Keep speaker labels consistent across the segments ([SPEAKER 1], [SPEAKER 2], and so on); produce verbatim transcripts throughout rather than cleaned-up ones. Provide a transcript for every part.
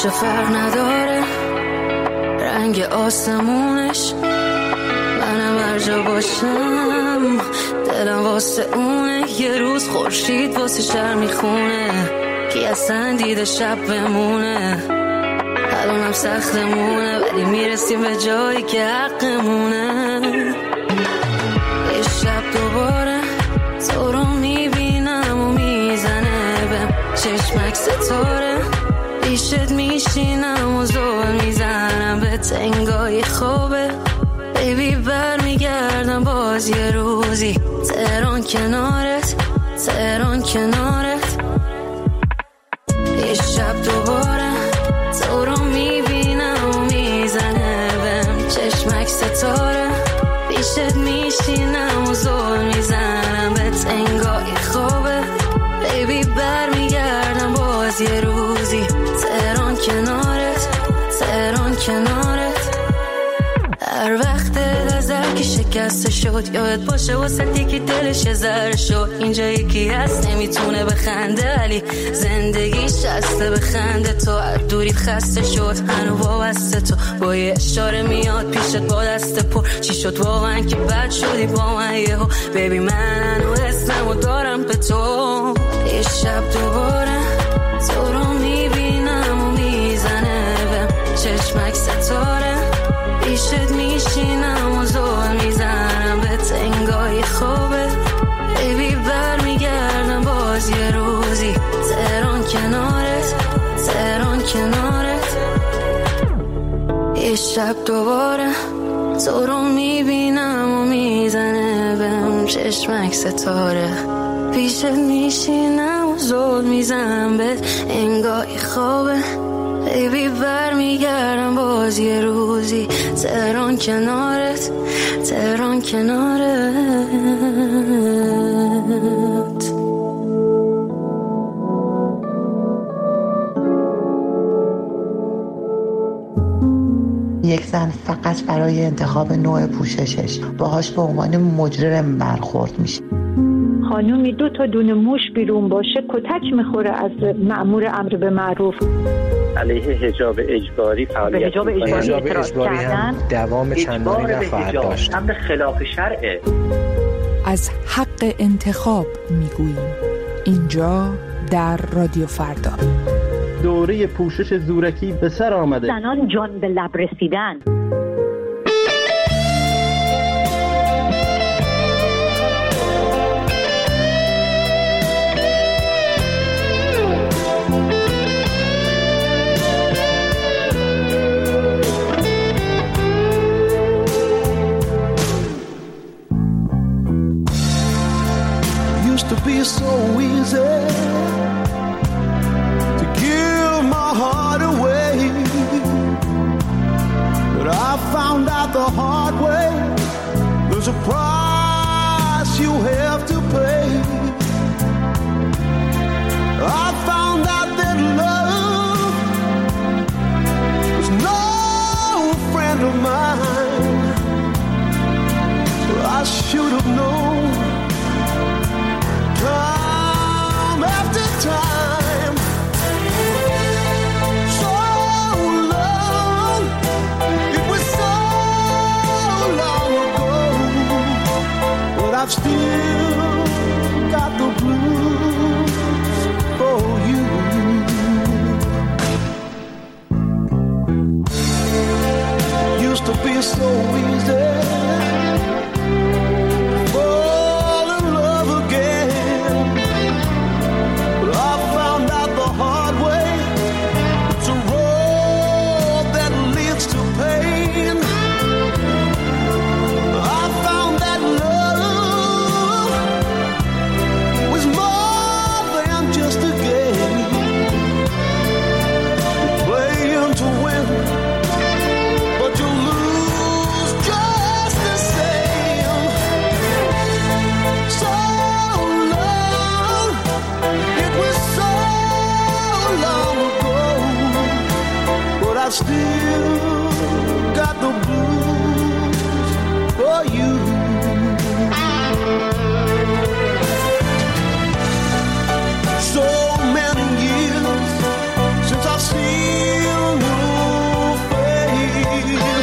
[SPEAKER 1] باشه فرق نداره رنگ آسمونش، منم هر جا باشم دلم واسه اونه. یه روز خورشید واسه شهر میخونه، کی اصلا دیده شب بمونه. الانم سختمونه ولی میرسیم به جایی که حقمونه. یه شب دوباره تو رو میبینم و میزنه بهم چشمک ستاره، پیشت میشینم و زور میزنم به تنگای خوبه. بیبی بر میگردم باز یه روزی تهران کنارت، تهران کنارت. یه شب دوباره تو رو میبینم و میزنه بهم چشمک ستاره، پیشت میشینم و زور میزنم به تنگای خوبه. بیبی بر میگردم باز یه روزی تهران کنارت، تهران کنارت. هر وقت نظر که شکسته شد یادت باشه واسه یکی دلش ذره شد. اینجا یکی هست نمیتونه بخنده ولی زندگیش شسته بخنده. تو هر دوریت خسته شد هنو وابسته، تو با یه اشاره میاد پیشت با دست پر. چی شد واقعا که بد شدی با من یهو؟ بیبی من و اسممو دارم به تو. یه شب دوباره تو رو میبینم و میزنه بهم چشمک ستاره، پیشت میشینم و زور میزنم به تنگای خوبه. بیبی بر میگردم باز یه روزی تهران کنارت، تهران کنارت. یه شب دوباره تو رو میبینم و میزنه بهم چشمک ستاره، پیشت میشینم و زور میزنم به انگای خوبه. بیبی بر میگردم باز یه روزی تهران کنارت، تهران کنارت.
[SPEAKER 2] یک زن فقط برای انتخاب نوع پوششش باهاش به عنوان مجرم برخورد میشه.
[SPEAKER 3] خانومی دو تا دونه موش بیرون باشه کتک میخوره از مأمور امر به معروف.
[SPEAKER 4] علیه حجاب اجباری فعالیت
[SPEAKER 3] حجاب اجباری,
[SPEAKER 5] حجاب اجباری هم دوام چندانی نخواهد داشت.
[SPEAKER 4] امر خلاف شرعه.
[SPEAKER 6] از حق انتخاب میگوییم اینجا در رادیو فردا.
[SPEAKER 7] دوره پوشش زورکی به سر آمده.
[SPEAKER 3] زنان جان به لب رسیدن.
[SPEAKER 8] To be so easy to give my heart away, but I found out the hard way there's a price you have to pay. I found out that love was no friend of mine, so I should have known. Time after time, so long, it was so long ago, but I've still got the blues for you. Used to be so easy. But you lose just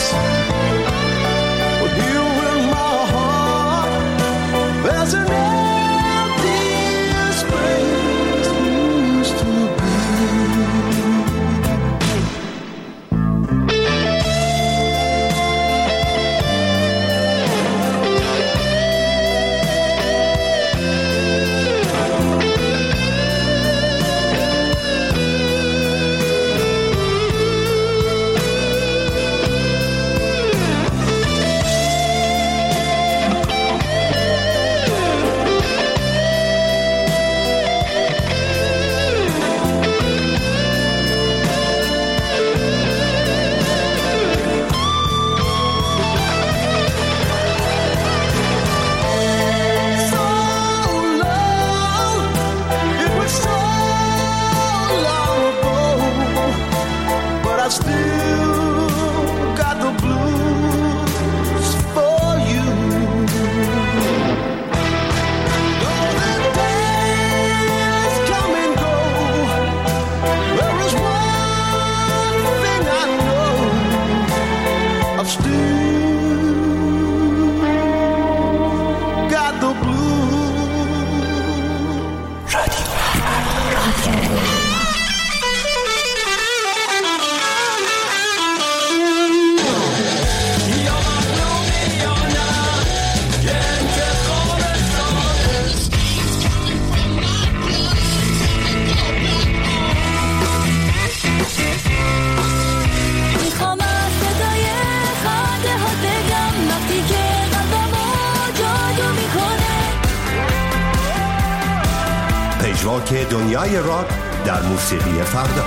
[SPEAKER 8] place. With you in my heart, there's an empty space used to be.
[SPEAKER 9] پژواک دنیای راک در موسیقی فردا.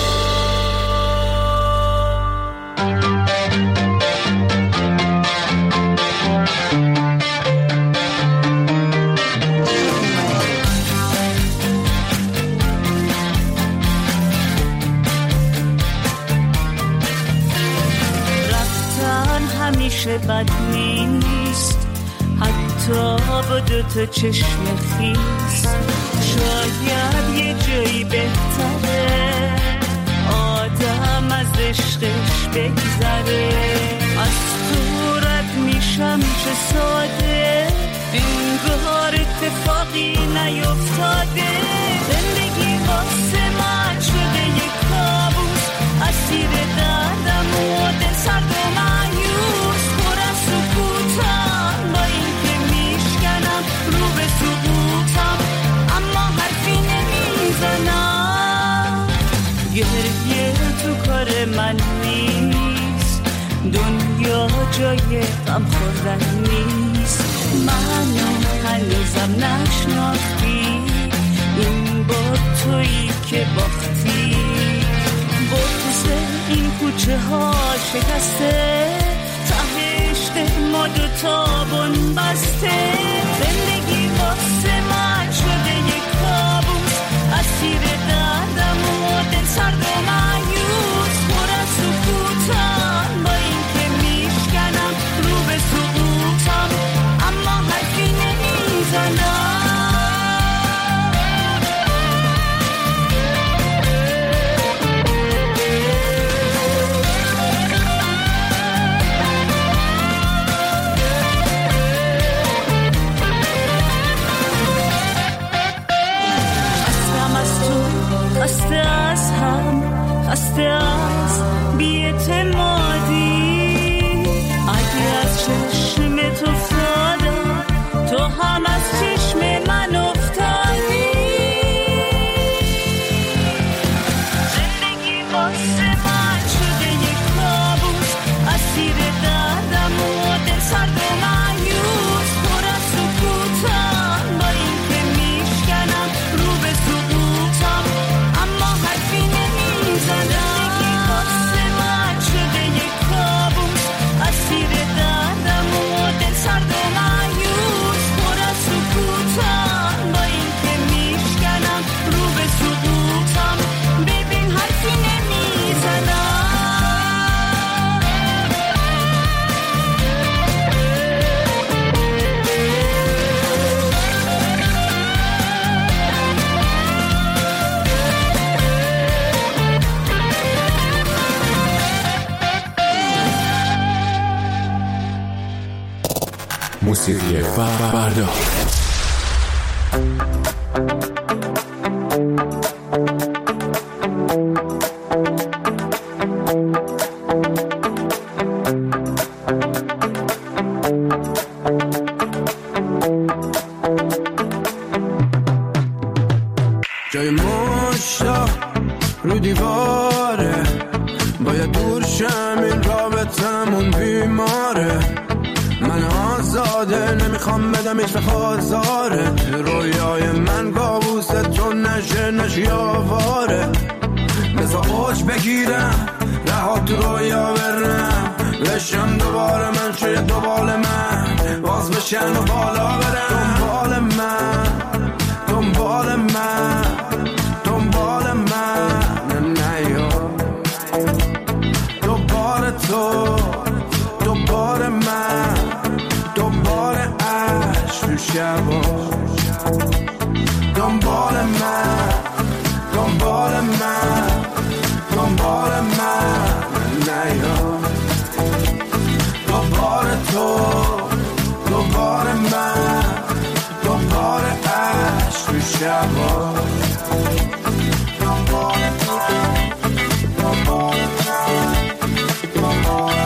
[SPEAKER 10] رفتن همیشه بد نیست، حتی با دوتا چشم خیس. شاید یه جایی بهتره آدم از عشقش بگذره. از تو رد میشم چه ساده، انگار اتفاقی نیفتاده. زندگی واسه من شده یه کابوس، اسیر دردم و دل سرد و مایوس. پر از سکوتم با این که میشکنم رو به سقوطم، اما حرفی نمیزنم. گریه تو کار من نیست، دنیا جای غم خوردن نیست. منو هنوزم نشناختی، این با تویی که باختی. بغض این کوچه ها شکسته، ته عشق ما دوتا بن بسته. زندگی واسه من شده یک کابوس، اسیر دردم و دل سرد و مایوس. پر از سکوتم با این که میشکنم رو به سقوطم، اما حرفی نمیزنم. خسته از هم، خسته از بی‌اعتمادی. اگه از چشم تو افتادم، تو هم از چشم من افتادی. زندگی واسه من شده یک کابوس، اسیر دردم و دل سرد و مایوس. پر از سکوتم با این که میشکنم رو به سقوطم، اما حرفی نمیزنم. زندگی واسه من شده یک کابوس، اسیر دردم و دل سرد و مایوس. پر از سکوتم با این که میشکنم رو به سقوطم، ببین حرفی نمیزنم.
[SPEAKER 11] موسیقی فردا.
[SPEAKER 12] جای مشتاق رو دیواره، باید دور شم این رابطمون بیماره. من آزاده نمیخوام بدم ایش بخوازاره، رویای من گاووسه تو نشه نشی آواره. بذار اوج بگیرم رها تو رویا برم، بشم دوباره من چه دوبال من باز بشن و بالا برم. دنبال من دنبال من دنبال من نیا، دوباره تو دوباره من دوباره عشق تو شبا. دنبال من دنبال من دنبال من نیا، دوباره تو دوباره من دوباره عشق تو شبا. دنبال تو دنبال من دنبال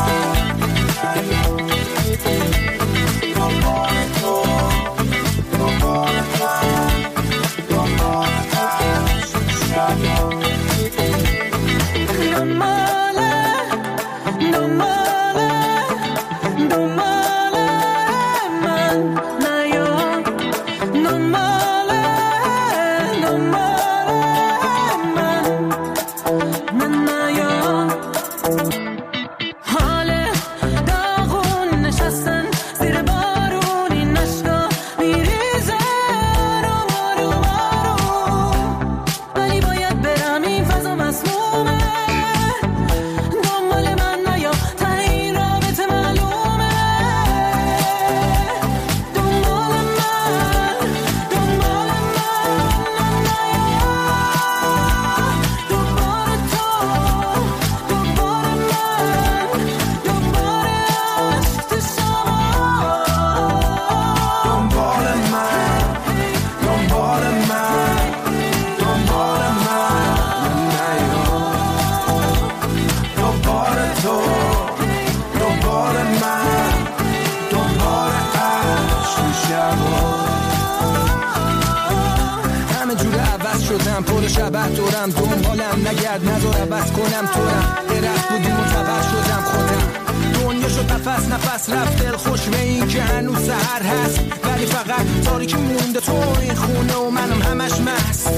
[SPEAKER 12] شبه دورم، دنبالم نگرد نذارم بس کنم تورم. درخت بودیم و تبر شدم خودم، دنیا شد نفس نفس رفت. دل خوش به این که هنوز سحر هست، ولی فقط تاریکی مونده تو این خونه و منم همش مست.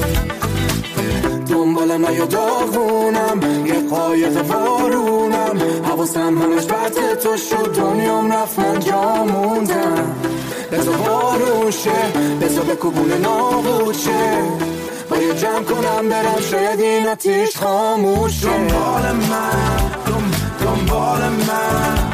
[SPEAKER 12] دنبالم نیا داغونم، یه قایق وارونم، حواسم همش بد تو شد، دنیام رفت من جا موندم. بذار بارون شه، بذار بکوبونه نابود شه، باید جمع کنم برم شاید این آتیش خاموش شه. دنبال من دنبال من